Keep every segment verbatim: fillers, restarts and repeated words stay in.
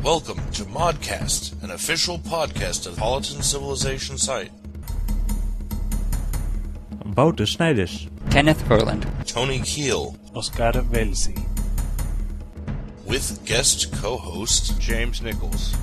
Welcome to Modcast, an official podcast of Politan Civilization site. Wouter Snijders, Kenneth Ferland, Tony Keel, Oscar Velsi, with guest co-host James Nichols.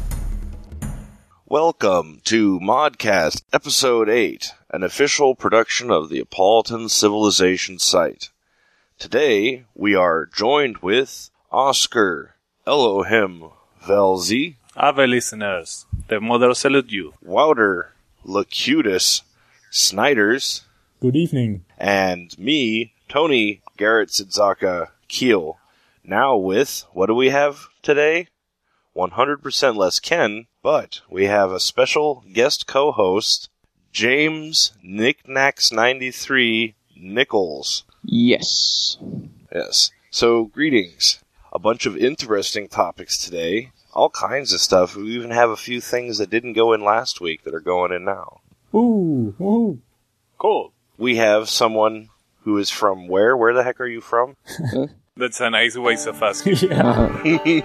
Welcome to Modcast Episode eight, an official production of the Politan Civilization site. Today, we are joined with Oscar Elohim Velsi, Ave listeners, the mother salute you. Wouter Locutus Snijders, good evening, and me, Tony Garrett Sidzaka Keel. Now with, what do we have today? one hundred percent less Ken, but we have a special guest co-host, James Knickknacks ninety-three Nichols. Yes. Yes. So, greetings. A bunch of interesting topics today. All kinds of stuff. We even have a few things that didn't go in last week that are going in now. Ooh, ooh. Cool. We have someone who is from where? Where the heck are you from? That's a nice way of asking. Yeah.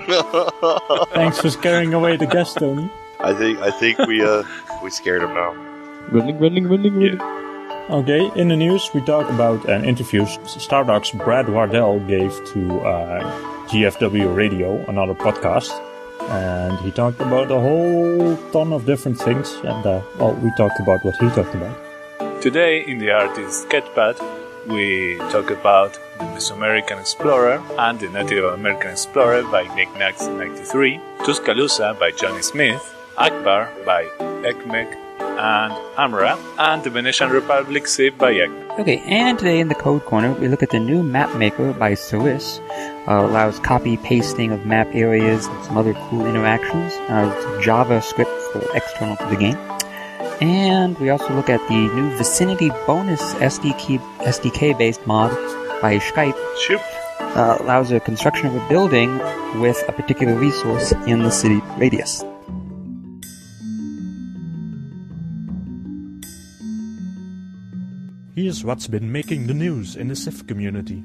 Thanks for scaring away the guest, Tony. I think I think we uh we scared him now. Running, running, running, running. Okay, in the news we talk about an interview Stardock's Brad Wardell gave to uh, G F W Radio, another podcast. And he talked about a whole ton of different things. And, uh, well, we talked about what he talked about. Today, in the artist Sketchpad, we talk about the Mesoamerican Explorer and the Native American Explorer by Knickknacks ninety-three, Tuscaloosa by Johnny Smith, Akbar by Ekmek and Amra, and the Venetian Republic Civ by Ekmek. Okay, and today in the Code Corner, we look at the new map maker by Swiss. Uh, allows copy-pasting of map areas and some other cool interactions. Uh, it's JavaScript for external to the game. And we also look at the new Vicinity Bonus S D K-based mod by Skype. Shoot. Uh, allows a construction of a building with a particular resource in the city radius. Here's what's been making the news in the Civ community.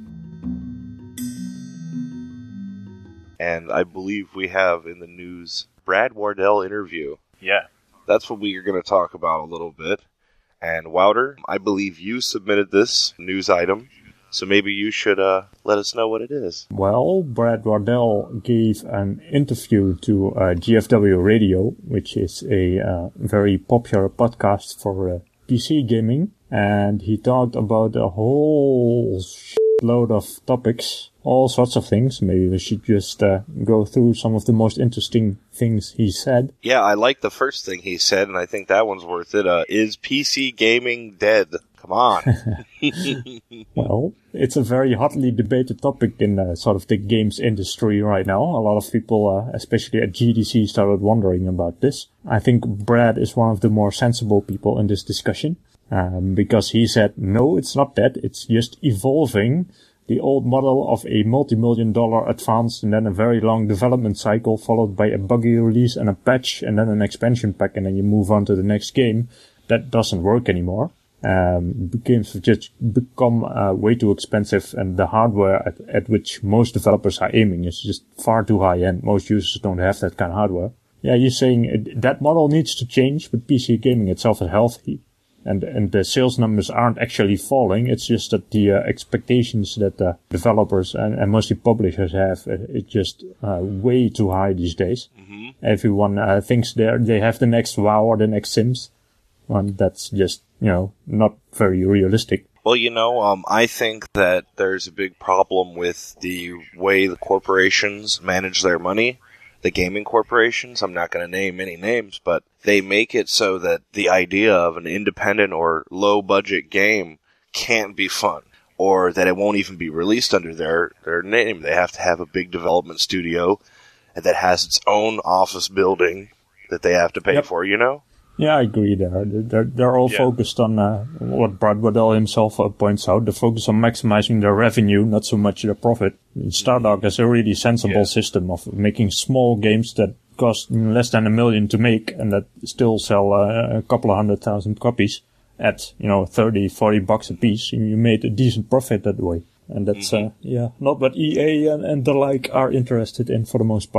And I believe we have in the news Brad Wardell interview. Yeah. That's what we are going to talk about a little bit. And Wouter, I believe you submitted this news item, so maybe you should uh, let us know what it is. Well, Brad Wardell gave an interview to uh, G F W Radio, which is a uh, very popular podcast for uh, P C gaming. And he talked about a whole load of topics, all sorts of things. Maybe we should just uh, go through some of the most interesting things he said. Yeah, I like the first thing he said, and I think that one's worth it. Uh, is P C gaming dead? Come on. Well, it's a very hotly debated topic in uh, sort of the games industry right now. A lot of people, uh, especially at G D C, started wondering about this. I think Brad is one of the more sensible people in this discussion. Um, because he said, no, it's not that. It's just evolving the old model of a multi-million dollar advance and then a very long development cycle followed by a buggy release and a patch and then an expansion pack and then you move on to the next game. That doesn't work anymore. Um, games have just become uh, way too expensive and the hardware at, at which most developers are aiming is just far too high end. Most users don't have that kind of hardware. Yeah, you're saying it, that model needs to change, but P C gaming itself is healthy. And, and the sales numbers aren't actually falling. It's just that the uh, expectations that uh, developers and, and mostly publishers have, uh, it's just uh, way too high these days. Mm-hmm. Everyone uh, thinks they they have the next WoW or the next Sims. And that's just, you know, not very realistic. Well, you know, um, I think that there's a big problem with the way the corporations manage their money. The gaming corporations, I'm not going to name any names, but they make it so that the idea of an independent or low-budget game can't be fun, or that it won't even be released under their, their name. They have to have a big development studio that has its own office building that they have to pay yep. for, you know? Yeah, I agree there. They're, they're all yeah. focused on uh, what Brad Wardell himself uh, points out. They're focused on maximizing their revenue, not so much their profit. Stardock has a really sensible yeah. system of making small games that cost less than a million to make and that still sell uh, a couple of hundred thousand copies at, you know, thirty, forty bucks a piece. And you made a decent profit that way. And that's, mm-hmm. uh, yeah, not what E A and, and the like are interested in for the most part.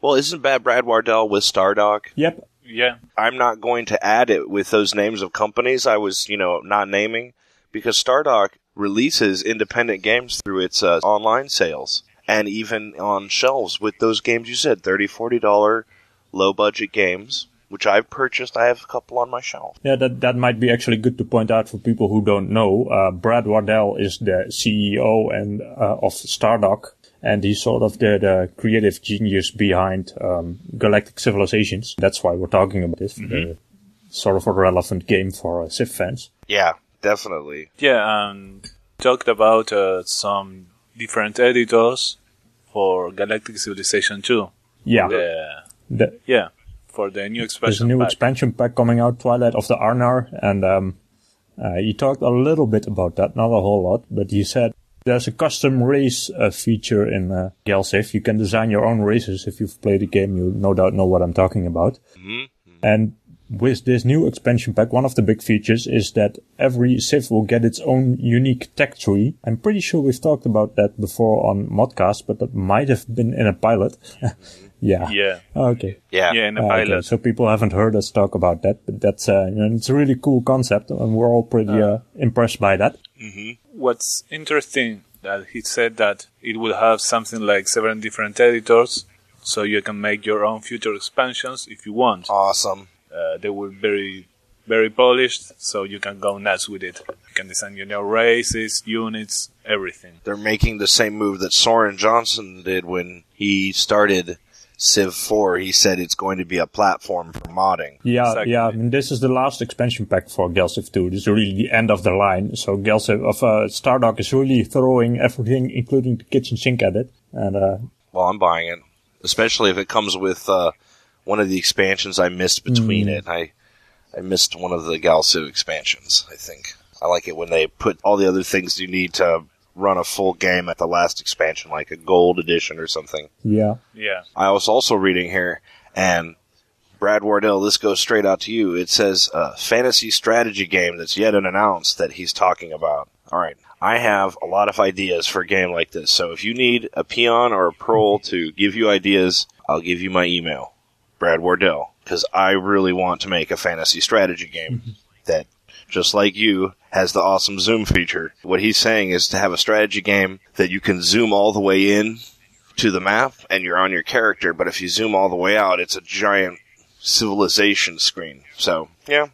Well, isn't Bad Brad Wardell with Stardock? Yep. Yeah. I'm not going to add it with those names of companies I was, you know, not naming, because Stardock releases independent games through its uh, online sales and even on shelves with those games you said, thirty dollars, forty dollars low-budget games, which I've purchased. I have a couple on my shelf. Yeah, that that might be actually good to point out for people who don't know. Uh, Brad Wardell is the C E O and uh, of Stardock, and he's sort of the, the creative genius behind um, Galactic Civilizations. That's why we're talking about this. Mm-hmm. Uh, sort of a relevant game for uh, Civ fans. Yeah, definitely. Yeah, and talked about uh, some different editors for Galactic Civilization two. Yeah. The, the, yeah, for the new expansion There's a new pack. expansion pack coming out, Twilight of the Arnar, and um, uh, he talked a little bit about that, not a whole lot, but he said there's a custom race uh, feature in uh, Galciv. You can design your own races. If you've played the game, you no doubt know what I'm talking about. Mm-hmm. And with this new expansion pack, one of the big features is that every Civ will get its own unique tech tree. I'm pretty sure we've talked about that before on Modcast, but that might have been in a pilot. yeah. Yeah. Okay. Yeah. Yeah, in a Uh, pilot. okay, so people haven't heard us talk about that, but that's uh, you know, it's a really cool concept, and we're all pretty uh, impressed by that. Mm-hmm. What's interesting that he said that it will have something like seven different editors, so you can make your own future expansions if you want. Awesome. Uh, they will be very, very polished, so you can go nuts with it. You can design your new races, units, everything. They're making the same move that Soren Johnson did when he started Civ four. He said it's going to be a platform for modding. Yeah, Exactly. yeah. I mean, this is the last expansion pack for Galciv two. This is really the end of the line. So Galciv of uh, Stardock is really throwing everything, including the kitchen sink, at it. And uh, Well, I'm buying it, especially if it comes with uh, one of the expansions I missed between Mm. it. I I missed one of the Galciv expansions, I think. I like it when they put all the other things you need to run a full game at the last expansion, like a gold edition or something. yeah, Yeah. I was also reading here, and Brad Wardell, this goes straight out to you. It says a fantasy strategy game that's yet unannounced that he's talking about. All right. I have a lot of ideas for a game like this, so if you need a peon or a prole to give you ideas, I'll give you my email, Brad Wardell, because I really want to make a fantasy strategy game that, just like you, has the awesome zoom feature. What he's saying is to have a strategy game that you can zoom all the way in to the map and you're on your character, but if you zoom all the way out, it's a giant civilization screen. So, yeah.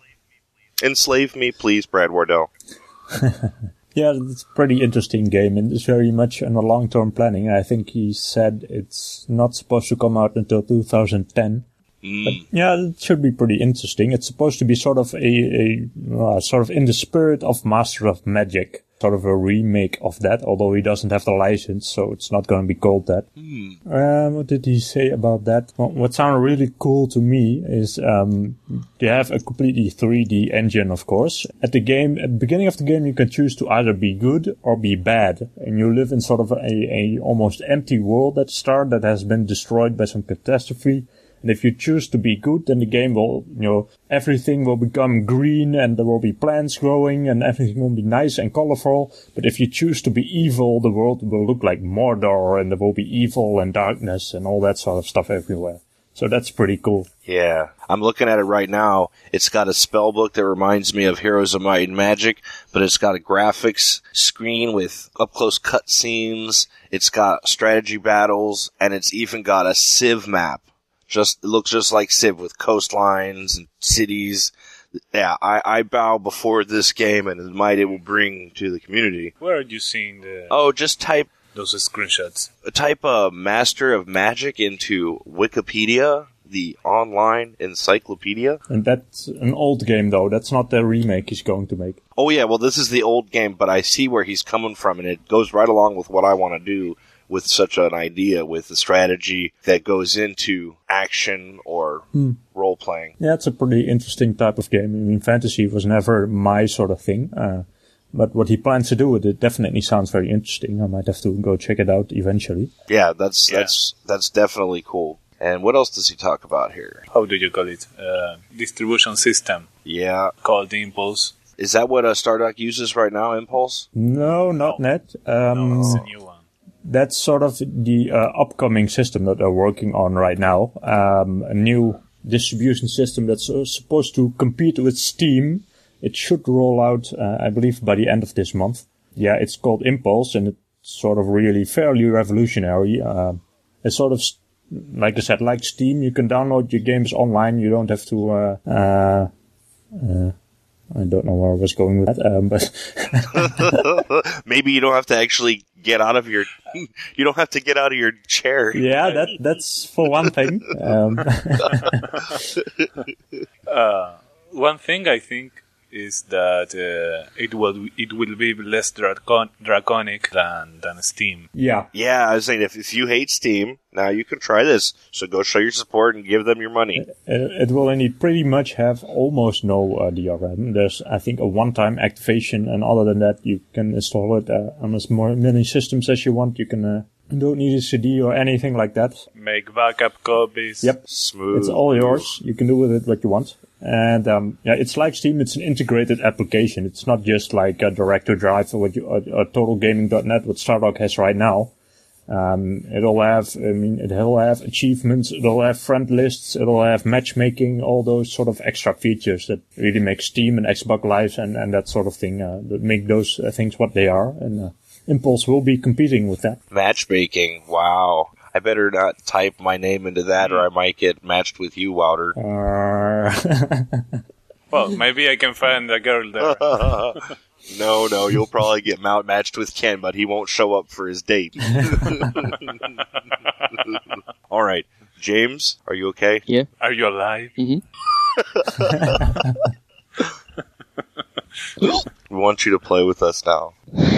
Enslave me, please, Brad Wardell. yeah. It's a pretty interesting game, and it's very much in the long-term planning. I think he said it's not supposed to come out until two thousand ten. Mm. But yeah, it should be pretty interesting. It's supposed to be sort of a, a uh, sort of in the spirit of Master of Magic, sort of a remake of that, although he doesn't have the license, so it's not going to be called that. Mm. Um, what did he say about that? Well, what sounded really cool to me is um, they have a completely three D engine, of course. At the game, at the beginning of the game, you can choose to either be good or be bad, and you live in sort of a, a almost empty world at the start that has been destroyed by some catastrophe. And if you choose to be good, then the game will, you know, everything will become green and there will be plants growing and everything will be nice and colorful. But if you choose to be evil, the world will look like Mordor and there will be evil and darkness and all that sort of stuff everywhere. So that's pretty cool. Yeah. I'm looking at it right now. It's got a spell book that reminds me of Heroes of Might and Magic, but it's got a graphics screen with up-close cutscenes. It's got strategy battles, and it's even got a Civ map. Just, it looks just like Civ with coastlines and cities. Yeah, I, I bow before this game and the might it will bring to the community. Where are you seeing the Oh, just type those screenshots? type uh, Master of Magic into Wikipedia, the online encyclopedia. And that's an old game, though. That's not the remake he's going to make. Oh yeah, well this is the old game, but I see where he's coming from, and it goes right along with what I want to do with such an idea, with the strategy that goes into action or Hmm. role-playing. Yeah, it's a pretty interesting type of game. I mean, fantasy was never my sort of thing. Uh, but what he plans to do with it definitely sounds very interesting. I might have to go check it out eventually. Yeah, that's Yeah. that's that's definitely cool. And what else does he talk about here? How do you call it? Uh, distribution system Yeah. called Impulse. Is that what uh, Stardock uses right now, Impulse? No, not net. Um, No, it's a new one. that's sort of the uh, upcoming system that they're working on right now. Um, a new distribution system that's uh, supposed to compete with Steam. It should roll out, uh, I believe, by the end of this month. Yeah, it's called Impulse, and it's sort of really fairly revolutionary. Uh, it's sort of, like I said, like Steam. You can download your games online. You don't have to, uh, uh, uh I don't know where I was going with that, um, but maybe you don't have to actually get out of your, you don't have to get out of your chair. Yeah, that that's for one thing. Um. uh, one thing I think is that uh, it will it will be less dracon- draconic than than Steam. Yeah, yeah. I was saying if if you hate Steam, now you can try this. So go show your support and give them your money. It, it will only pretty much have almost no uh, D R M. There's I think a one-time activation, and other than that, you can install it uh, on as more many systems as you want. You can. Uh, You don't need a C D or anything like that. Make backup copies. Yep. Smooth. It's all yours. You can do with it what you want. And, um, yeah, it's like Steam. It's an integrated application. It's not just like a direct-to-drive or what you, or, or total gaming dot net, what Stardock has right now. Um, it'll have, I mean, it'll have achievements. It'll have friend lists. It'll have matchmaking, all those sort of extra features that really make Steam and Xbox Live and, and that sort of thing, uh, that make those uh, things what they are. And, uh, Impulse will be competing with that. Matchmaking, wow. I better not type my name into that or I might get matched with you, Wouter. Uh... Well, maybe I can find a girl there. No, no, you'll probably get mount matched with Ken, but he won't show up for his date. All right. James, are you okay? Yeah. Are you alive? Mm-hmm. We want you to play with us now.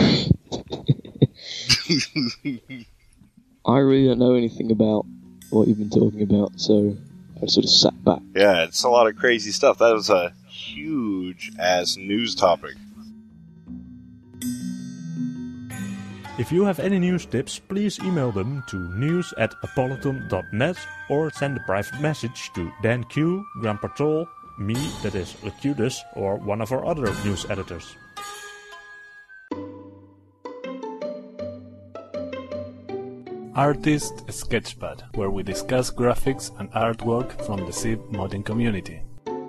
I really don't know anything about what you've been talking about, so I sort of sat back. Yeah, it's a lot of crazy stuff. That was a huge-ass news topic. If you have any news tips, please email them to news at apoliton dot net or send a private message to Dan Q, Grandpa Troll, me, that is Lacutus, or one of our other news editors. Artist Sketchpad, where we discuss graphics and artwork from the Civ modding community.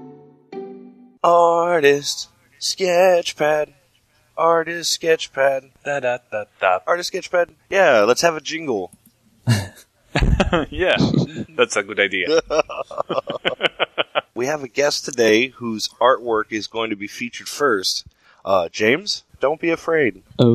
Artist Sketchpad. Artist Sketchpad. Da da da da. Artist Sketchpad. Yeah, let's have a jingle. Yeah, that's a good idea. We have a guest today whose artwork is going to be featured first. Uh, James, don't be afraid. Oh.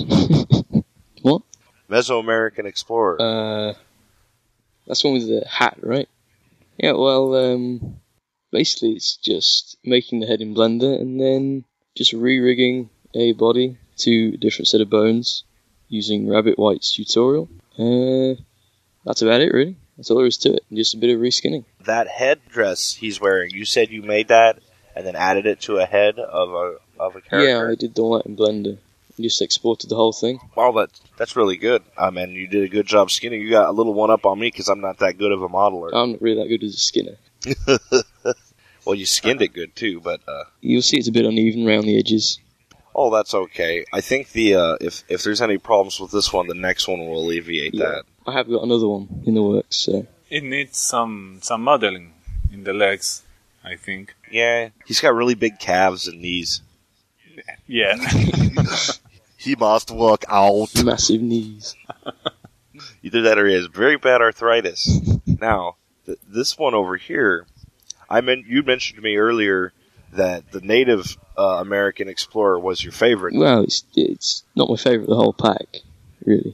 What? Mesoamerican Explorer. Uh, that's one with the hat, right? Yeah, well, um, basically it's just making the head in Blender and then just re-rigging a body to a different set of bones using Rabbit White's tutorial. Uh, that's about it, really. That's all there is to it. Just a bit of reskinning. That headdress he's wearing, you said you made that and then added it to a head of a of a character? Yeah, I did all that in Blender. Just exported the whole thing. Wow, that, that's really good. I mean, you did a good job skinning. You got a little one up on me because I'm not that good of a modeler. I'm not really that good as a skinner. Well, you skinned it good too, but... Uh, You'll see it's a bit uneven around the edges. Oh, that's okay. I think the uh, if if there's any problems with this one, the next one will alleviate Yeah. that. I have got another one in the works, so... It needs some some modeling in the legs, I think. Yeah, he's got really big calves and knees. Yeah. He must work out. Massive knees. Either that or he has very bad arthritis. Now, th- this one over here, I meant you mentioned to me earlier that the Native uh, American Explorer was your favorite. Well, it's it's not my favourite of the whole pack, really.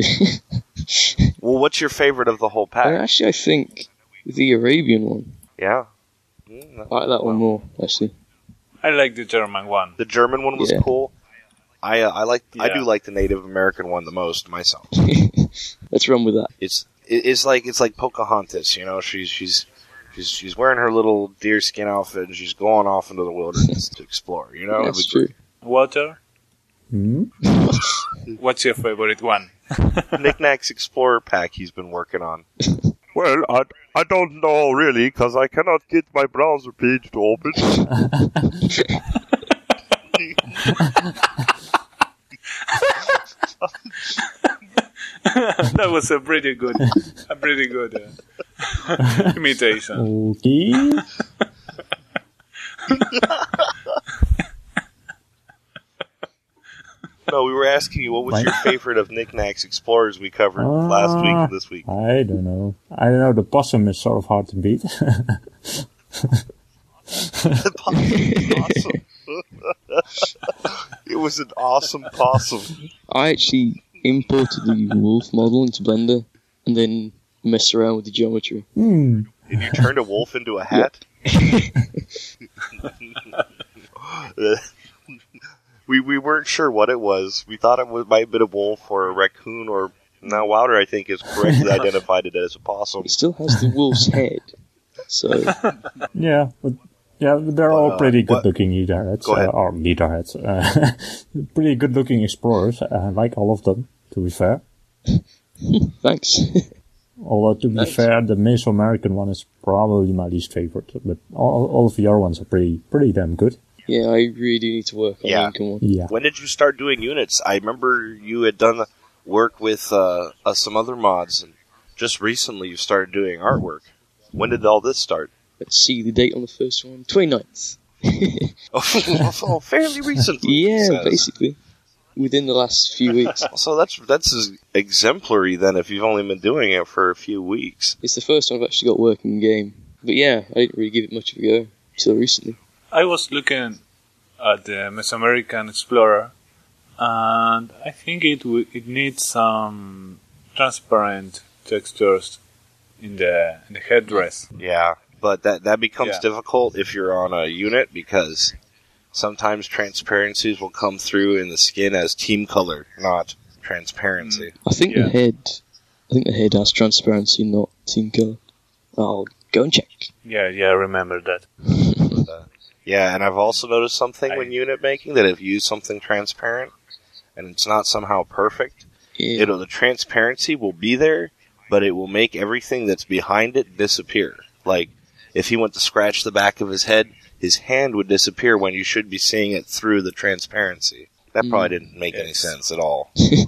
Well, what's your favorite of the whole Uh, pack? actually, I think the Arabian one. Yeah. Mm, I like that one more, actually. I like the German one. The German one was Yeah. cool. I uh, I like I Yeah. do like the Native American one the most myself. Let's run with that. It's it, it's like it's like Pocahontas, you know. She's she's she's she's wearing her little deer skin outfit and she's going off into the wilderness to explore. You know, That's It'd be true. Water, Hmm? what's your favorite one? great. Knickknacks Explorer pack he's been working on. Well, I, I don't know really because I cannot get my browser page to open. That was a pretty good, a pretty good uh, imitation. Okay. No, we were asking you what was What? your favorite of Knickknacks Explorers we covered Uh, last week and this week. I don't know. I don't know. The possum is sort of hard to beat. Awesome. It was an awesome possum. I actually imported the wolf model into Blender and then messed around with the geometry. Hmm. Did you turn a wolf into a hat? we we weren't sure what it was. We thought it was, might have been a wolf or a raccoon, or now Wilder, I think, has correctly identified it as a possum. It still has the wolf's head. So, Yeah, but yeah, they're all uh, pretty what- good-looking leaderheads, Go ahead. uh, or leaderheads. Uh, pretty good-looking explorers. I like all of them, to be fair. thanks. Although, to be Nice. fair, the Mesoamerican one is probably my least favorite. But all, all of the other ones are pretty, pretty damn good. Yeah, I really do need to work on Yeah. the Lincoln one. Yeah. When did you start doing units? I remember you had done work with uh, uh, some other mods, and just recently you started doing artwork. When did all this start? Let's see the date on the first one. twenty-ninth. Oh, fairly recently. he Yeah, says. basically. Within the last few weeks. So that's that's as exemplary then if you've only been doing it for a few weeks. It's the first time I've actually got working game. But yeah, I didn't really give it much of a go until recently. I was looking at the Mesoamerican Explorer, and I think it w- it needs some transparent textures in the in the headdress. Yeah, but that that becomes Yeah. difficult if you're on a unit because sometimes transparencies will come through in the skin as team color, not transparency. I think Yeah. the head I think the head has transparency, not team colour. I'll go and check. Yeah, yeah, I remember that. But, uh, yeah, and I've also noticed something I- when unit making that if you use something transparent and it's not somehow perfect, Yeah. it'll the transparency will be there, but it will make everything that's behind it disappear. Like if he went to scratch the back of his head, his hand would disappear when you should be seeing it through the transparency. That probably didn't make any Yes. sense at all.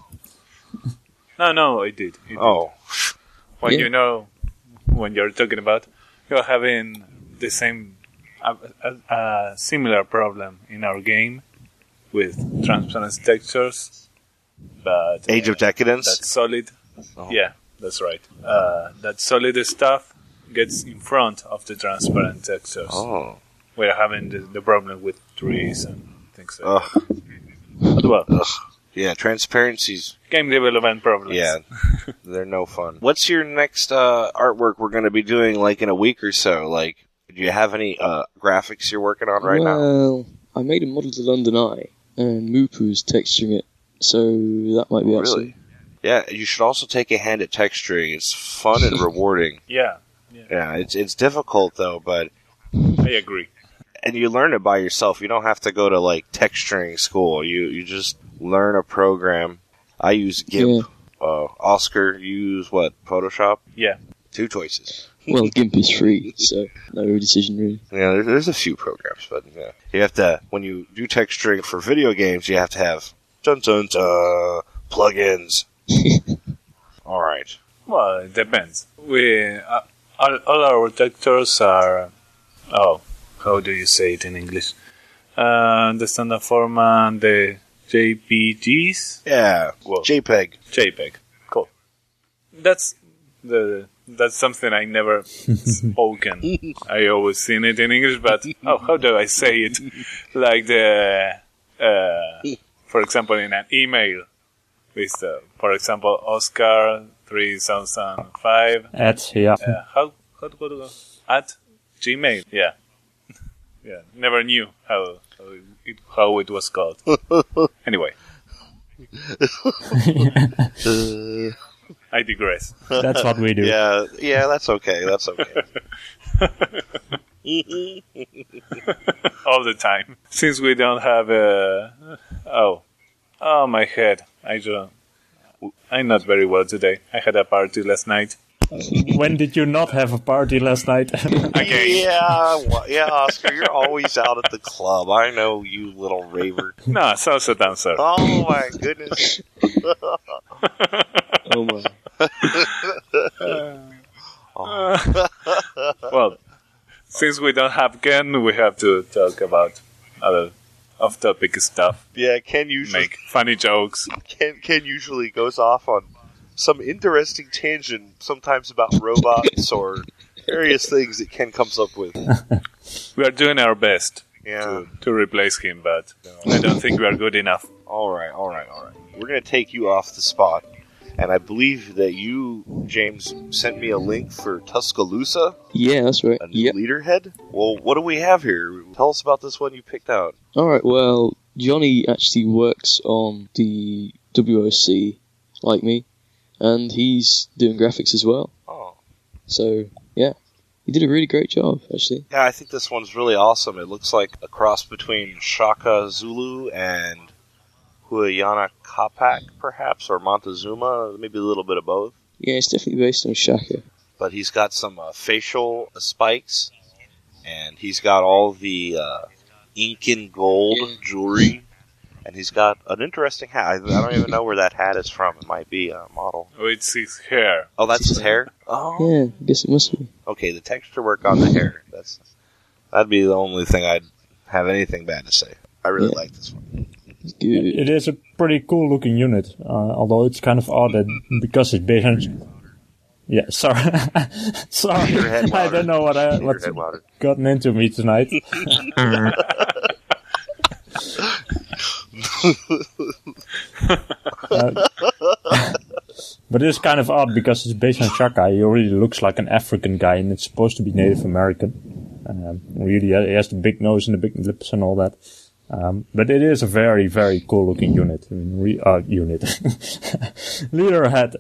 No, no, it did. It did. Oh, When Yeah. you know, when you're talking about, you're having the same, a, a, a similar problem in our game with transparent textures, but Age uh, of Decadence. that solid, Oh. yeah, that's right. Uh, that solid stuff gets in front of the transparent textures. Oh, We're having the, the problem with trees and things like ugh, that. But well, ugh. Yeah, transparencies. game development problems. Yeah, they're no fun. What's your next uh, artwork we're going to be doing, like in a week or so? Like, do you have any uh, graphics you're working on right now? well, I made a model of the London Eye, and Moopu's texturing it, so that might be Oh, awesome. really? Yeah, you should also take a hand at texturing. It's fun and rewarding. Yeah, Yeah, it's it's difficult though, but I agree. and you learn it by yourself. You don't have to go to like texturing school. You you just learn a program. I use GIMP. Uh, Oscar, you use what? Photoshop? Yeah. Two choices. Well, GIMP is free, so no decision really. Yeah, there's, there's a few programs, but yeah. You have to, when you do texturing for video games, you have to have dun dun dun plugins. All right. Well, it depends. We uh, all, all our textures are. Oh, how do you say it in English? Uh, the standard format, the J P Gs. Yeah. Well, JPEG. JPEG. Cool. That's the that's something I never spoken. I always seen it in English, but oh, how do I say it? Like the, uh, for example, in an email with, uh, for example, Oscar three thousand five. At, yeah. Uh, how how to go to at Gmail? Yeah, yeah. Never knew how how it, how it was called. Anyway, I digress. That's what we do. Yeah, yeah, that's okay. That's okay. All the time. Since we don't have a oh oh my head. I don't. I'm not very well today. I had a party last night. When did you not have a party last night? Again. Yeah, well, yeah, Oscar, you're always out at the club. I know you, little raver. No, salsa dancer. Oh my goodness. Oh my. Well, since we don't have Ken, we have to talk about other off-topic stuff. Yeah, Ken usually Make funny jokes. Ken, Ken usually goes off on some interesting tangent, sometimes about robots or various things that Ken comes up with. We are doing our best Yeah. to, to replace him, but I don't think we are good enough. All right, all right, all right. We're going to take you off the spot. And I believe that you, James, sent me a link for Tuscaloosa, Yeah, that's right. a new Yep. leaderhead. Well, what do we have here? Tell us about this one you picked out. Alright, well, Johnny actually works on the W O C, like me, and he's doing graphics as well. Oh. So, yeah. He did a really great job, actually. Yeah, I think this one's really awesome. It looks like a cross between Shaka Zulu and Huayana Capac, perhaps, or Montezuma, maybe a little bit of both. Yeah, it's definitely based on Shaka. But he's got some uh, facial spikes, and he's got all the uh, ink and gold Yeah. jewelry, and he's got an interesting hat. I, I don't even know where that hat is from. It might be a model. Oh, it's his hair. Oh, that's his hair? Oh. Yeah, I guess it must be. Okay, the texture work on the hair. That's That'd be the only thing I'd have anything bad to say. I really Yeah. like this one. It's good. It is a pretty cool looking unit, uh, although it's kind of odd that because it's based on. Yeah, sorry, sorry, Your head I louder. don't know what I Your what's head louder. gotten into me tonight. Uh, but it's kind of odd because it's based on Shaka. He really looks like an African guy, and it's supposed to be Native American. Um, really, he has the big nose and the big lips and all that. Um, but it is a very, very cool looking unit. I mean, re- uh, unit. Leader head.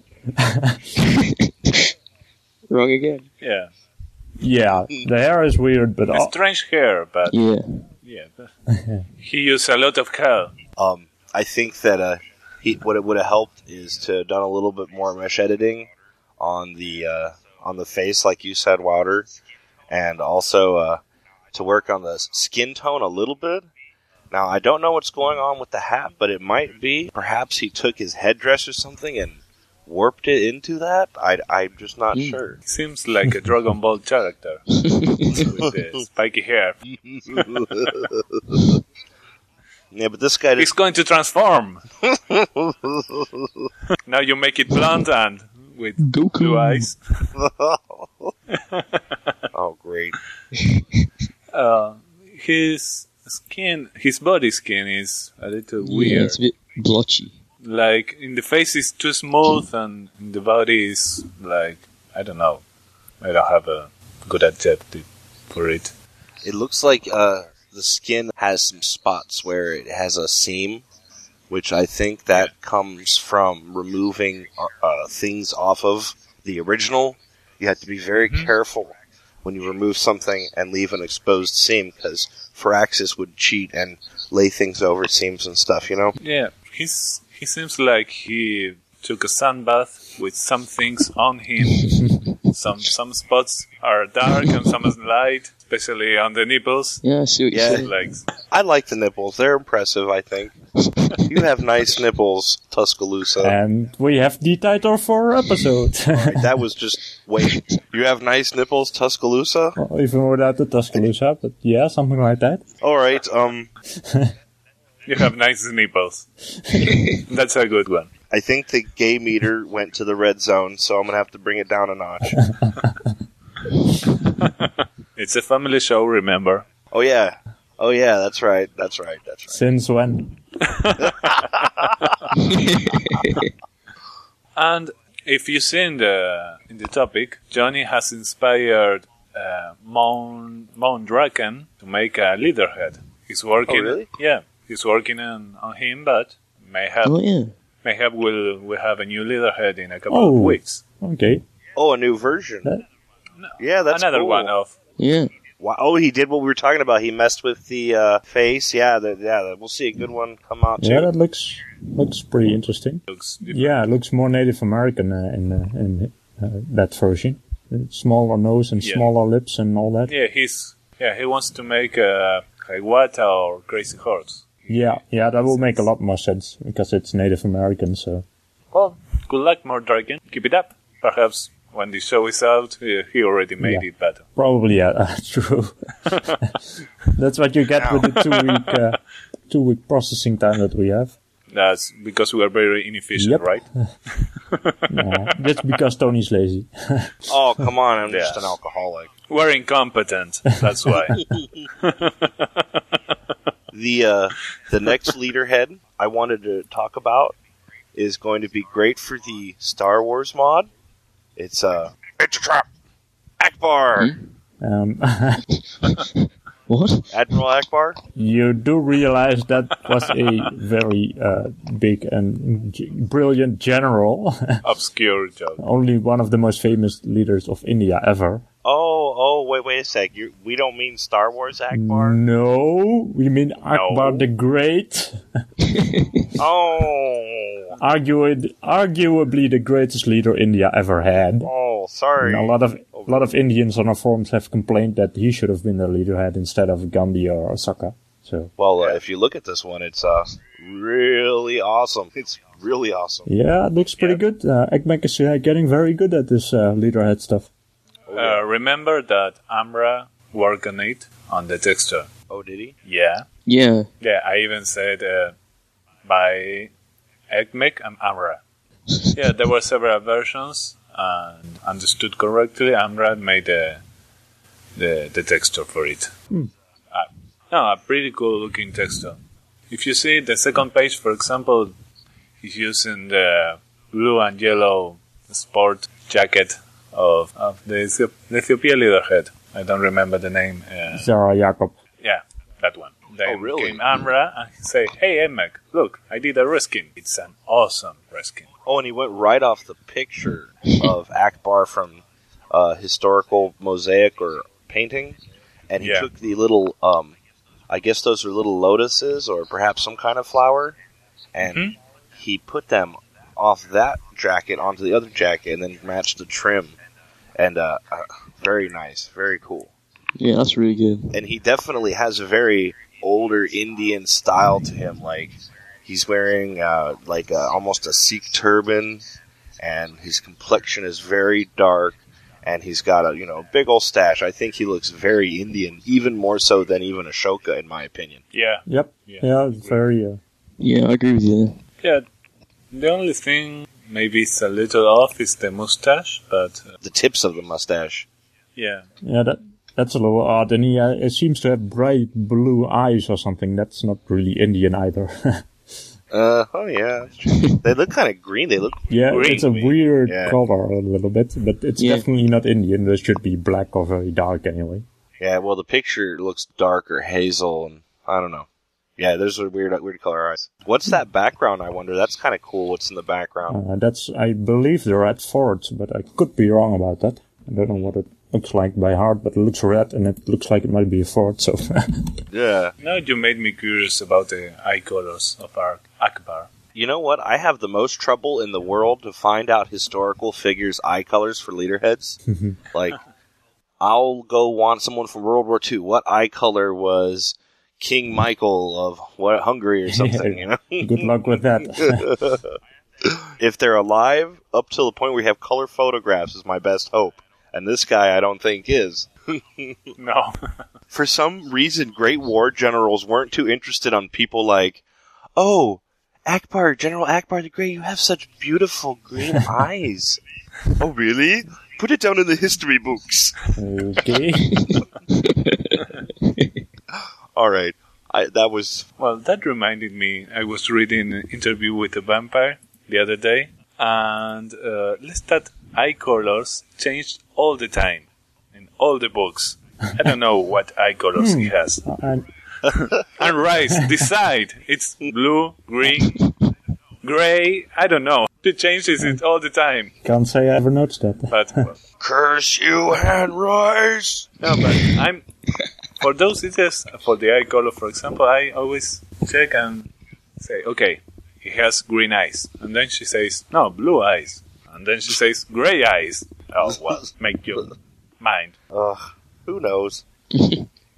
Wrong again. Yeah. Yeah, the hair is weird, but A all- strange hair, but Yeah. yeah. He used a lot of hair. Um, I think that uh, he, what it would have helped is to have done a little bit more mesh editing on the uh, on the face, like you said, Wilder, and also uh, to work on the skin tone a little bit. Now, I don't know what's going on with the hat, but it might be perhaps he took his headdress or something and warped it into that. I, I'm just not Mm. sure. Seems like a Dragon Ball character with the spiky hair. Yeah, but this guy He's just going to transform. Now you make it blonde and with Goku. blue eyes. oh great. Uh, his skin, his body skin is a little Yeah, weird. it's a bit blotchy. Like in the face is too smooth, and in the body is like I don't know. I don't have a good adjective for it. It looks like uh, the skin has some spots where it has a seam, which I think that comes from removing uh, things off of the original. You have to be very Mm-hmm. careful when you remove something and leave an exposed seam, because Firaxis would cheat and lay things over seams and stuff, you know? Yeah, he's he seems like he took a sun bath with some things on him. some some spots are dark and some is light, especially on the nipples. Yeah, I see what Yeah. you're saying. Like I like the nipples. They're impressive, I think. You have nice nipples, Tuscaloosa. and we have the title for our episode. That was just, wait, you have nice nipples, Tuscaloosa? Well, even without the Tuscaloosa, but yeah, something like that. Alright, um, you have nice nipples. That's a good one. I think the gay meter went to the red zone, so I'm gonna have to bring it down a notch. It's a family show, remember? Oh yeah. Oh yeah, that's right, that's right, that's right. Since when? And if you see in the in the topic, Johnny has inspired uh, Mon Mondraken to make a leaderhead. He's working. Oh, really? Yeah, he's working on, on him, but mayhap Oh, yeah. mayhap we'll we have a new leaderhead in a couple Oh. of weeks. Okay. Oh, a new version. That- Yeah, that's Another cool. one of Yeah. Wow. Oh, he did what we were talking about. He messed with the uh, face. Yeah, the, yeah. The, we'll see a good one come out too. Yeah, that looks looks pretty interesting. looks different. Yeah, it looks more Native American uh, in uh, in uh, that version. Uh, Smaller nose and Yeah. smaller lips and all that. Yeah, he's yeah he wants to make a Hiawatha or Crazy Horse. Yeah, yeah, that will make a lot more sense because it's Native American. So Well, good luck, Mordragon. Keep it up. Perhaps when the show is out, uh, he already made Yeah. it better. Probably, yeah, uh, true. That's what you get with the two-week uh, two-week processing time that we have. That's because we are very inefficient, Yep. right? Uh, that's because Tony's lazy. Oh, come on, I'm just Yeah. an alcoholic. We're incompetent. That's why. The uh, the next leaderhead I wanted to talk about is going to be great for the Star Wars mod. It's uh, it's a trap, Akbar, Um, What? Admiral Akbar. you do realize that was a very uh, big and g- brilliant general. Obscure joke. Only one of the most famous leaders of India ever. Oh, oh, wait, wait a sec. You, we don't mean Star Wars Akbar. No, we mean Akbar the Great. Oh, Arguably, arguably the greatest leader India ever had. oh, sorry. And a lot of a lot of Indians on our forums have complained that he should have been the leaderhead instead of Gandhi or Osaka. So Well, uh, if you look at this one, it's uh really awesome. It's really awesome. yeah, it looks pretty good. Uh, Ekmek is uh, getting very good at this uh, leaderhead stuff. Uh, remember that Amra worked on it on the texture. Oh, did he? Yeah. Yeah. Yeah, I even said uh, by Ekmek and Amra. Yeah, there were several versions, and understood correctly, Amra made the the, the texture for it. Hmm. Uh, no, a pretty cool looking texture. If you see the second page, for example, he's using the blue and yellow sport jacket of, of the, Ethiop- the Ethiopia leaderhead. I don't remember the name. Uh, Zara Jacob. yeah, that one. Then Oh, really? came Amra and he say, "Hey, Emek, look, I did a reskin. It's an awesome reskin." Oh, and he went right off the picture of Akbar from uh, historical mosaic or painting, and he Yeah. took the little, um, I guess those are little lotuses or perhaps some kind of flower, and Mhm. he put them off that jacket onto the other jacket and then matched the trim. And uh, uh, very nice, very cool. Yeah, that's really good. And he definitely has a very older Indian style to him. Like he's wearing uh, like a, almost a Sikh turban, and his complexion is very dark, and he's got a you know big old stash. I think he looks very Indian, even more so than even Ashoka, in my opinion. Yeah, Yep. Yeah. Yeah, very. Uh, Yeah, I agree with you. yeah. The only thing maybe it's a little off is the mustache, but uh, The tips of the mustache. yeah, yeah, that that's a little odd. And he uh, it seems to have bright blue eyes or something. That's not really Indian either. Uh, oh yeah, that's true. They look kind of green. They look yeah, Green, it's a green. weird Yeah. color a little bit, but it's Yeah. definitely not Indian. They should be black or very dark anyway. yeah. Well, the picture looks dark or hazel, and I don't know. Yeah, there's a weird, weird color eyes. What's that background? I wonder. That's kind of cool. What's in the background? Uh, that's, I believe, the red fort, but I could be wrong about that. I don't know what it looks like by heart, but it looks red and it looks like it might be a fort. So Yeah. now you made me curious about the eye colors of our Akbar. You know what? I have the most trouble in the world to find out historical figures' eye colors for leaderheads. Like, I'll go want someone from World War Two. What eye color was King Michael of what Hungary or something? You know, good luck with that. if they're alive, up till the point where you have color photographs is my best hope. And this guy, I don't think is. No. For some reason, great war generals weren't too interested on people like, oh, Akbar, General Akbar the Great, you have such beautiful green eyes. Oh, really? Put it down in the history books. Okay. All right. I, that was... Well, that reminded me, I was reading an interview with a vampire the other day, and uh, list that eye colors changed all the time in all the books. I don't know what eye colors he has. And And Rice, decide. It's blue, green, gray, I don't know. He changes it all the time. can't say I ever noticed that. But, well, Curse you, Han Rice! no, but I'm... For those details, for the eye color, for example, I always check and say, okay, he has green eyes. And then she says, no, blue eyes. And then she says, gray eyes. Oh, well, make your mind. Ugh, who knows?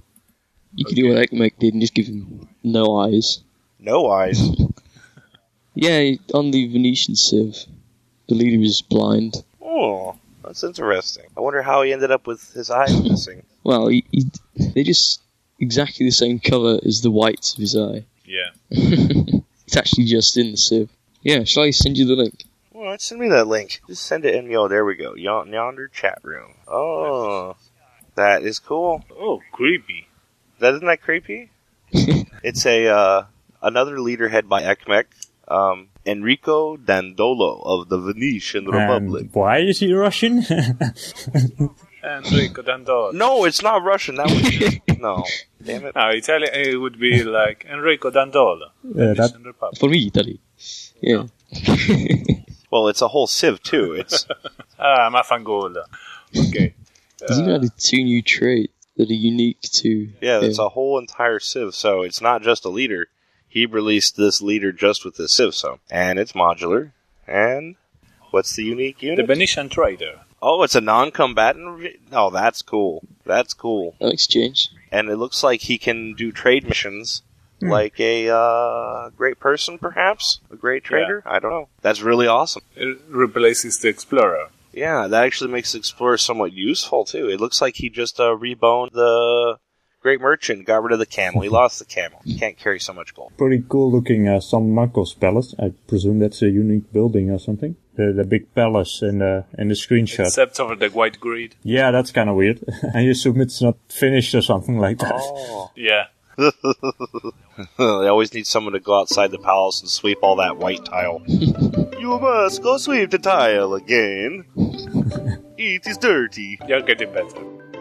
You could do what Ekmek did and just give him no eyes. No eyes. Yeah, on the Venetian Civ, the leader is blind. Oh, that's interesting. I wonder how he ended up with his eyes missing. Well, he, he, they're just exactly the same colour as the whites of his eye. Yeah. It's actually just in the Civ. Yeah, shall I send you the link? Well, send me that link. Just send it in. Yo, there we go. Yon- yonder chat room. Oh, that is cool. Oh, creepy. That isn't that creepy? It's a uh, another leader head by Ekmek, um, Enrico Dandolo of the Venetian Republic. And why is he Russian? Enrico Dandolo. No, it's not Russian. That was just, no. Damn it. No, Italian, it would be like Enrico Dandolo. Yeah, that- Venetian Republic. For me, Italy. Yeah. Well, it's a whole Civ too. It's Ah, Mafangolo. Okay. He's even added two new traits that are unique to yeah, it's him. a whole entire Civ. So it's not just a leader. He released this leader just with the Civ, so and it's modular. And what's the unique The unit? Venetian Trader. Oh, it's a non-combatant. re- Oh, that's cool. That's cool. That exchange. And it looks like he can do trade missions. Like a uh, great person, perhaps? A great trader? I don't know. That's really awesome. It replaces the Explorer. Yeah, that actually makes the Explorer somewhat useful, too. It looks like he just uh, reboned the Great Merchant, got rid of the camel. He lost the camel. He can't carry so much gold. Pretty cool looking uh, San Marcos Palace. I presume that's a unique building or something. The the big palace in the in the screenshot. Except over the white grid. Yeah, that's kind of weird. I assume it's not finished or something like that. Oh. Yeah. They always need someone to go outside the palace and sweep all that white tile. You must go sweep the tile again. It is dirty. You're getting better.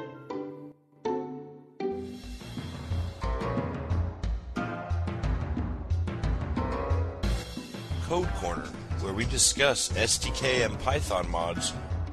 Code Corner, where we discuss S D K and Python mods.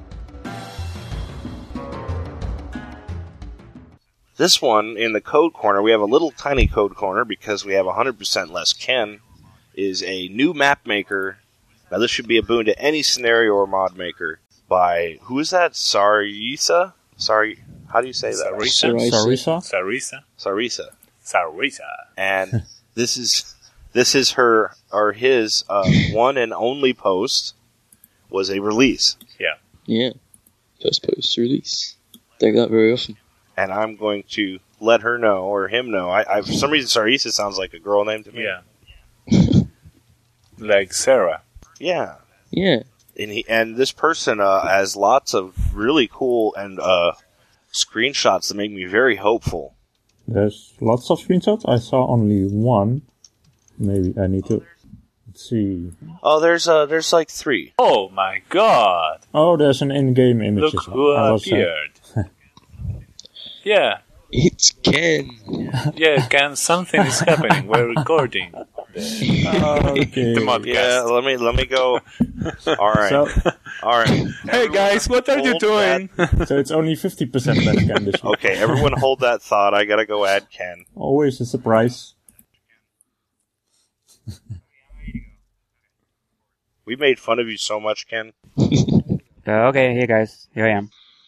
This one, in the Code Corner, we have a little tiny Code Corner because we have one hundred percent less Ken, is a new map maker. Now, this should be a boon to any scenario or mod maker by, who is that? Sarisa? Sorry, how do you say that? Sarisa. Sarisa? Sarisa. Sarisa. Sarisa. And this is this is her, or his, uh, one and only post was a release. Yeah. Yeah. First post release. Don't get that very often. And I'm going to let her know, or him know. I, I for some reason, Sarisa sounds like a girl name to me. Yeah. Like Sarah. Yeah. Yeah. And he and this person uh, has lots of really cool and uh, screenshots that make me very hopeful. There's lots of screenshots. I saw only one. Maybe I need to let's see. Oh, there's uh, there's like three. Oh my god! Oh, there's an in-game image Look as well. who I was, uh, appeared. Yeah. It's Ken. Yeah, Ken, something is happening. We're recording the, okay. the podcast. Yeah, let me let me go. All right, So, all right. Hey guys, what are you hold doing? so it's only fifty percent less Ken this year. Okay, everyone, hold that thought. I gotta go add Ken. Always a surprise. We made fun of you so much, Ken. Uh, okay, hey guys, here I am.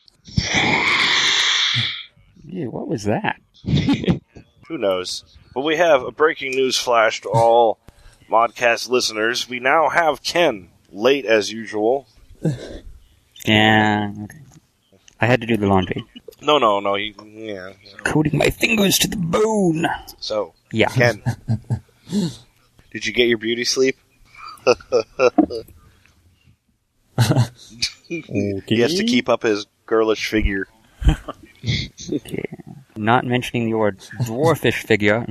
Ew, what was that? Who knows? But we have a breaking news flash to all Modcast listeners. We now have Ken, late as usual. Yeah, okay. I had to do the laundry. No, no, no. He, yeah. Coating my fingers to the bone. So, Yeah. Ken, did you get your beauty sleep? Okay. He has to keep up his girlish figure. Okay. Not mentioning your dwarfish figure.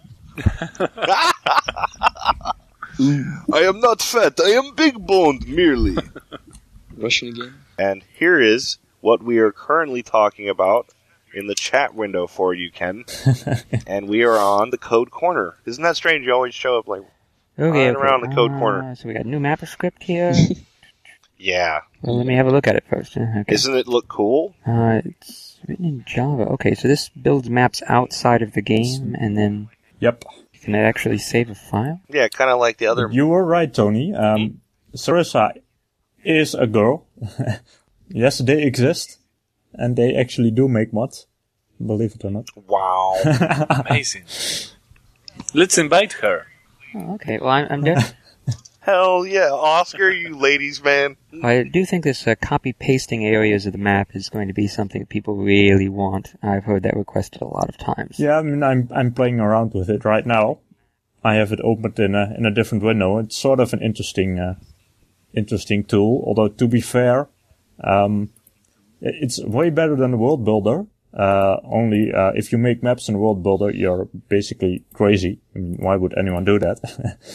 I am not fat. I am big boned merely. Russian again. And here is what we are currently talking about in the chat window for you, Ken. And we are on the Code Corner. Isn't that strange? You always show up like, Okay, Right okay. around the code Uh, corner. So we got a new map script here. yeah. Well, let me have a look at it first. Uh, Okay. Isn't it look cool? Uh, it's written in Java. Okay, so this builds maps outside of the game, and then Yep. can it actually save a file? Yeah, kind of like the other. You were right, Tony. Um, Sarisa is a girl. Yes, they exist. And they actually do make mods. Believe it or not. Wow. Amazing. Let's invite her. Oh, okay, well, I'm, I'm, de- Hell yeah, Oscar, you ladies man. I do think this uh, copy-pasting areas of the map is going to be something that people really want. I've heard that requested a lot of times. Yeah, I mean, I'm I'm playing around with it right now. I have it opened in a in a different window. It's sort of an interesting uh, interesting tool. Although to be fair, um, it's way better than the World Builder. Uh, only uh, if you make maps in World Builder, you're basically crazy. I mean, why would anyone do that?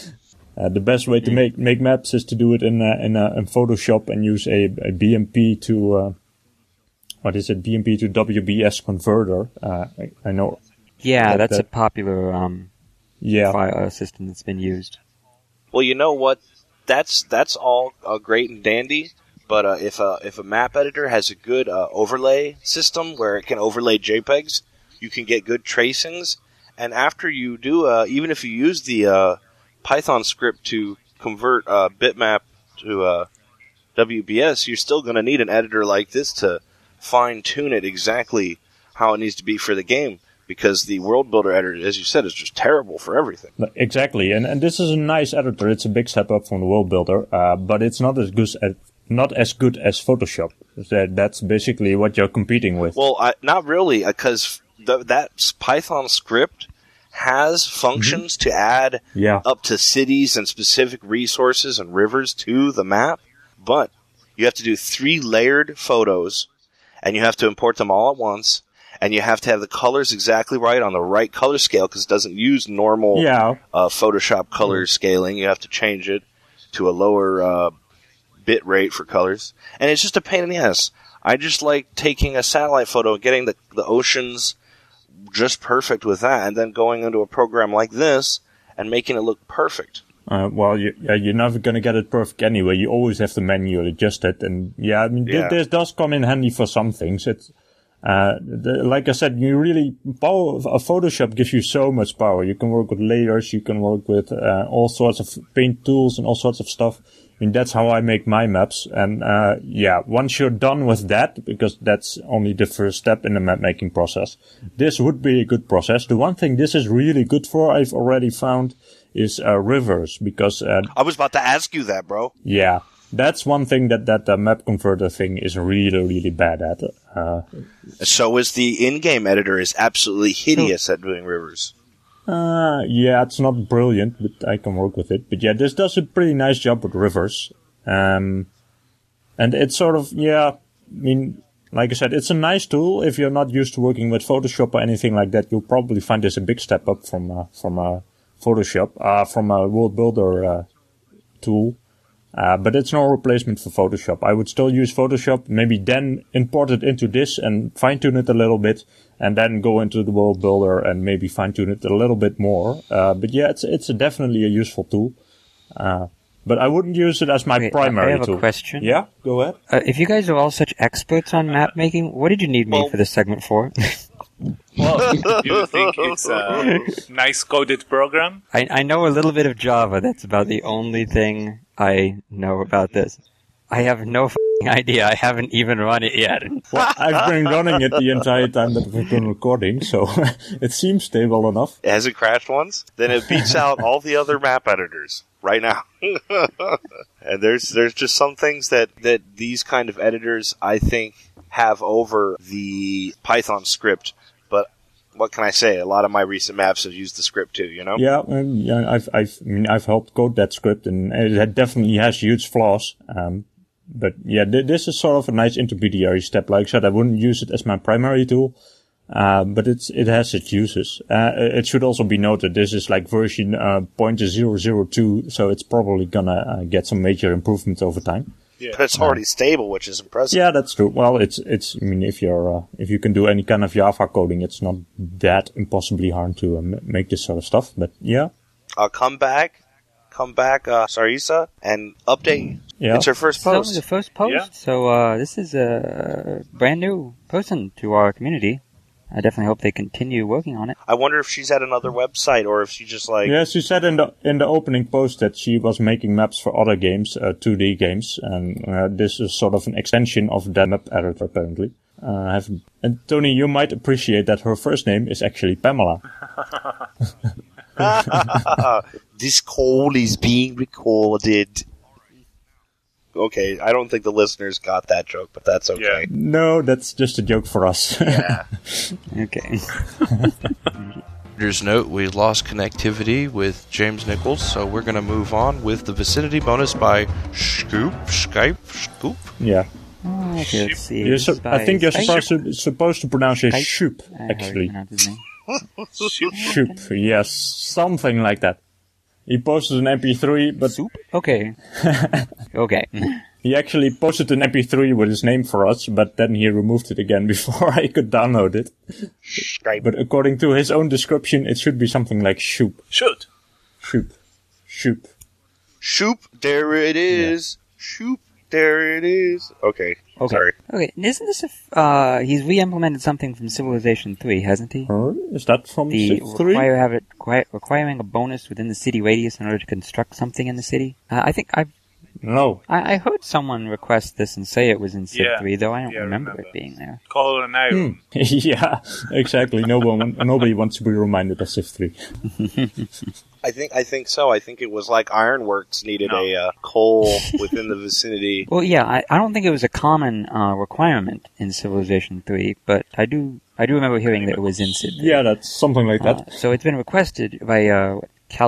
Uh, the best way to make, make maps is to do it in, uh, in, uh, in Photoshop and use a, a B M P to, uh, what is it, B M P to W B S converter. Uh, I, I know. Yeah, that, that's that, a popular, um, yeah. file uh, system that's been used. Well, you know what? That's, that's all uh, great and dandy, but, uh, if a, if a map editor has a good, uh, overlay system where it can overlay JPEGs, you can get good tracings, and after you do, uh, even if you use the, uh, Python script to convert uh, bitmap to uh, W B S, you're still going to need an editor like this to fine-tune it exactly how it needs to be for the game, because the World Builder editor, as you said, is just terrible for everything. Exactly, and and this is a nice editor. It's a big step up from the World Builder, uh, but it's not as good as not as good as Photoshop. That that's basically what you're competing with. Well, I, not really, because th- that Python script has functions mm-hmm. to add yeah. up to cities and specific resources and rivers to the map, but you have to do three layered photos, and you have to import them all at once, and you have to have the colors exactly right on the right color scale, because it doesn't use normal yeah. uh, Photoshop color mm-hmm. scaling. You have to change it to a lower uh, bit rate for colors, and it's just a pain in the ass. I just like taking a satellite photo and getting the, the oceans just perfect with that, and then going into a program like this and making it look perfect. Uh, well, you, uh, you're never going to get it perfect anyway. You always have to manually adjust it, and yeah, I mean, yeah. this does come in handy for some things. It's uh, the, like I said, you really power. Uh, Photoshop gives you so much power. You can work with layers, you can work with uh, all sorts of paint tools and all sorts of stuff. I mean, that's how I make my maps. And, uh, yeah, once you're done with that, because that's only the first step in the map making process, this would be a good process. The one thing this is really good for, I've already found, is, uh, rivers, because, uh, I was about to ask you that, bro. Yeah. That's one thing that, that uh, map converter thing is really, really bad at. Uh, so is the in-game editor is absolutely hideous so, at doing rivers. Uh, yeah, it's not brilliant, but I can work with it. But yeah, this does a pretty nice job with rivers. Um, and it's sort of, yeah, I mean, like I said, it's a nice tool. If you're not used to working with Photoshop or anything like that, you'll probably find this a big step up from, uh, from, uh, Photoshop, uh, from a World Builder, uh, tool. Uh, but it's no replacement for Photoshop. I would still use Photoshop, maybe then import it into this and fine-tune it a little bit, and then go into the World Builder and maybe fine-tune it a little bit more. Uh, but yeah, it's it's a definitely a useful tool. Uh, but I wouldn't use it as my Wait, primary tool. I have tool. a question. Yeah, go ahead. Uh, if you guys are all such experts on map making, what did you need me well, for this segment for? Well, you think it's a nice coded program? I, I know a little bit of Java. That's about the only thing I know about this. I have no f***ing idea. I haven't even run it yet. Well, I've been running it the entire time that we've been recording, so it seems stable enough. Has it crashed once? Then it beats out all the other map editors right now. And there's there's just some things that, that these kind of editors, I think, have over the Python script. But what can I say? A lot of my recent maps have used the script too, you know? Yeah, um, yeah I've, I've, I mean, I've helped code that script, and it definitely has huge flaws. Um, but yeah, th- this is sort of a nice intermediary step. Like I said, I wouldn't use it as my primary tool, uh, but it's, it has its uses. Uh, it should also be noted this is like version, uh, zero point zero zero two, so it's probably gonna uh, get some major improvements over time. Yeah. But it's already uh, stable, which is impressive. Yeah, that's true. Well, it's, it's, I mean, if you're, uh, if you can do any kind of Java coding, it's not that impossibly hard to uh, m- make this sort of stuff, but yeah. Uh, come back, come back, uh, Sarisa, and update. Yeah. It's her first So post. the first post. Yeah. So, uh, this is a brand new person to our community. I definitely hope they continue working on it. I wonder if she's at another website or if she just like... Yeah, she said in the in the opening post that she was making maps for other games, uh, two D games, and uh, this is sort of an extension of that map editor, apparently. Uh, I have, and Tony, you might appreciate that her first name is actually Pamela. This call is being recorded. Okay, I don't think the listeners got that joke, but that's okay. Yeah. No, that's just a joke for us. Yeah. Okay. Reader's note, we lost connectivity with James Nichols, so we're going to move on with the Vicinity bonus by Scoop, Skype, Scoop. Yeah. Okay, let's see. You're su- I think you're Skype. supposed to, supposed to pronounce it Skype? Shoop, I heard actually. you pronounce his name. Shoop, yes, something like that. He posted an M P three, but Soup? Okay. Okay. he actually posted an M P three with his name for us, but then he removed it again before I could download it. Skype. But according to his own description, it should be something like Shoop. Shoot. Shoop. Shoop. Shoop, there it is. Shoop, there it is. Okay, Okay. sorry. Okay, isn't this a f- uh, he's re-implemented something from Civilization three, hasn't he? Uh, is that from The Civ three? require have it require, requiring a bonus within the city radius in order to construct something in the city. Uh, I think I've No. I, I heard someone request this and say it was in Civ Yeah. three, though I don't Yeah, I remember, remember. it being there. Call an iron. yeah, exactly. No one, nobody wants to be reminded of Civ three. I think I think so. I think it was like Ironworks needed No. a uh, coal within the vicinity. Well, yeah, I, I don't think it was a common uh, requirement in Civilization three, but I do I do remember hearing that it was in Civ. Yeah, that's something like that. Uh, so it's been requested by uh,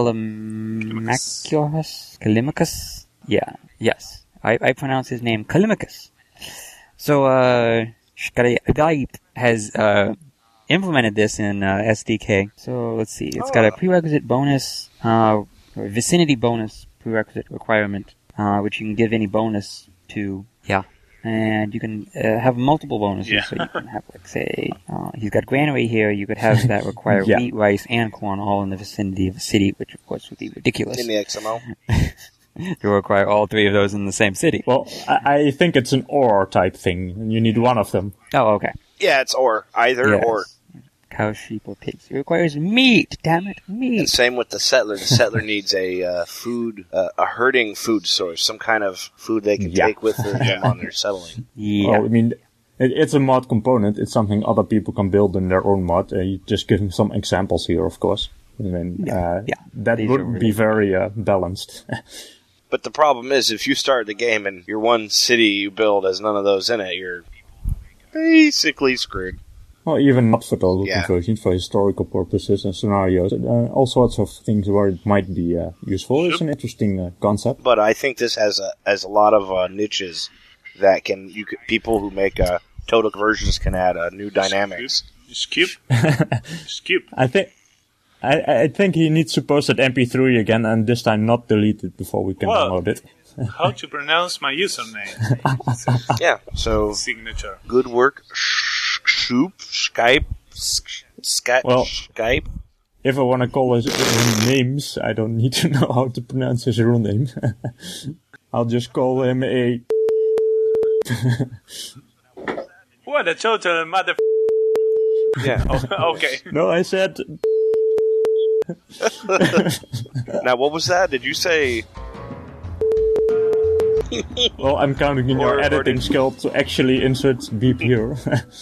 Callimachus? Callimachus? Yeah, yes. I, I pronounce his name Callimachus. So, uh, Skype has uh, implemented this in uh, S D K. So, let's see. It's got a prerequisite bonus, uh, or vicinity bonus prerequisite requirement, uh, which you can give any bonus to. Yeah. And you can uh, have multiple bonuses. Yeah. So you can have, like, say, uh, he's got granary here. You could have that require Yeah. wheat, rice, and corn all in the vicinity of a city, which, of course, would be ridiculous In the X M L. to require all three of those in the same city. Well, I, I think it's an or type thing, and you need one of them. Oh, okay. Yeah, it's or. Either Yes. or. Cow, sheep, or pigs. It requires meat, damn it, And meat. same with the settler. The settler needs a uh, food, uh, a herding food source, some kind of food they can Yeah. take with them on their settling. Yeah. Well, I mean, it, it's a mod component. It's something other people can build in their own mod. Uh, you just giving some examples here, of course. I mean, uh, yeah. that These would are be really- very uh, balanced. But the problem is, if you start the game and your one city you build has none of those in it, you're basically screwed. Well, even not for total Yeah. conversion, for historical purposes and scenarios, uh, all sorts of things where it might be uh, useful. It's an interesting uh, concept. But I think this has a has a lot of uh, niches that can you could, people who make uh, total conversions can add uh, new dynamics. Skip. Skip. I think I, I think he needs to post that M P three again, and this time not delete it before we can Well- download it. How to pronounce my username? Yeah. So Signature. good work, Shoop, Skype, Skype, Well- Skype. If I want to call his, his names, I don't need to know how to pronounce his real name. I'll just call him a... What a total mother. Yeah. Oh, okay. No, I said... Now, what was that? Did you say? Well, I'm counting in your Or- or editing did- skill to actually insert beep here.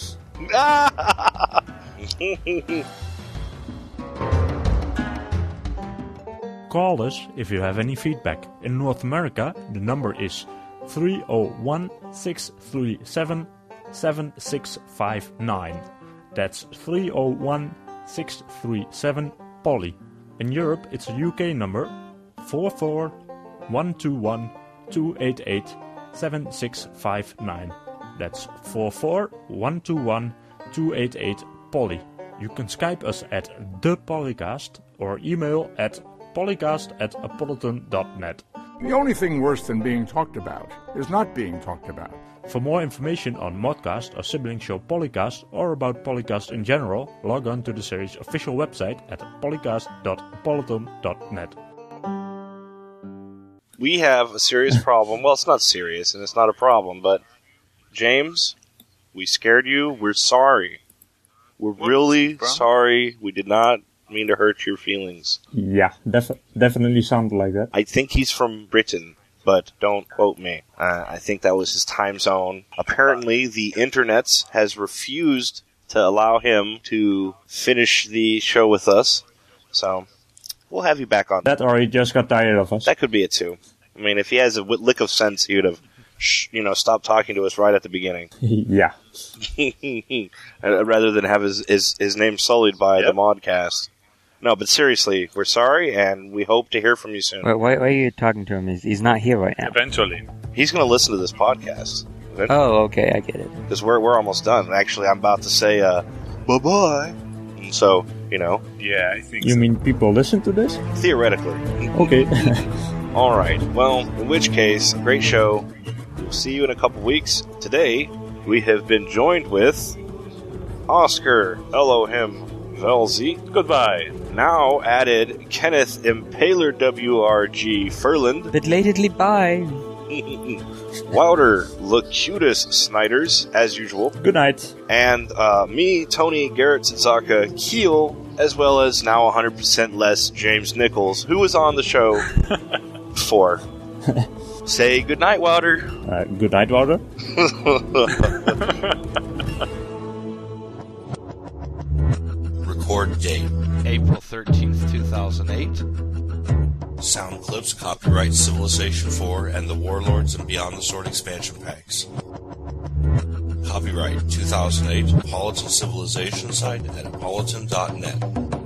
Call us if you have any feedback. In North America, the number is three oh one, six three seven, seven six five nine. That's three oh one, six three seven, Polly. In Europe, it's a U K number four four one two one, two eight eight, seven six five nine. That's four four one two one, two eight eight, Polly. You can Skype us at the Polycast or email at polycast at apolitan dot net. The only thing worse than being talked about is not being talked about. For more information on Modcast, our sibling show Polycast, or about Polycast in general, log on to the series' official website at polycast dot apolitan dot net. We have a serious problem. Well, it's not serious, and it's not a problem, but James, we scared you. We're sorry. We're What's really the problem? sorry. We did not mean to hurt your feelings. Yeah, def- definitely sounded like that. I think he's from Britain, but don't quote me. Uh, I think that was his time zone. Apparently, the internet has refused to allow him to finish the show with us. So, we'll have you back on. That or he just got tired of us. That could be it too. I mean, if he has a w- lick of sense, he would have, sh- you know, stopped talking to us right at the beginning. Yeah. Rather than have his, his, his name sullied by Yep. the Modcast. No, but seriously, we're sorry, and we hope to hear from you soon. Why, why, why are you talking to him? He's, he's not here right now. Eventually. He's going to listen to this podcast. Oh, okay, I get it. Because we're, we're almost done. Actually, I'm about to say, uh, bye-bye. And so, you know, Yeah, I think You so. mean people listen to this? theoretically. Okay. All right. Well, in which case, great show. We'll see you in a couple weeks. Today, we have been joined with Oscar Elohim Velzy. Goodbye. Now added Kenneth Impaler W R G Furland. Belatedly bye. Wilder Locutus Snyders, as usual. Good night. And uh, me, Tony Garrett Sudzaka Keel, as well as now one hundred percent less James Nichols, who was on the show before. Say goodnight, Wilder. Uh, good night, Wilder. Record date April thirteenth, two thousand eight. Sound clips copyright Civilization four and the Warlords and Beyond the Sword expansion packs. Copyright two thousand eight, Politan Civilization site at politan dot net.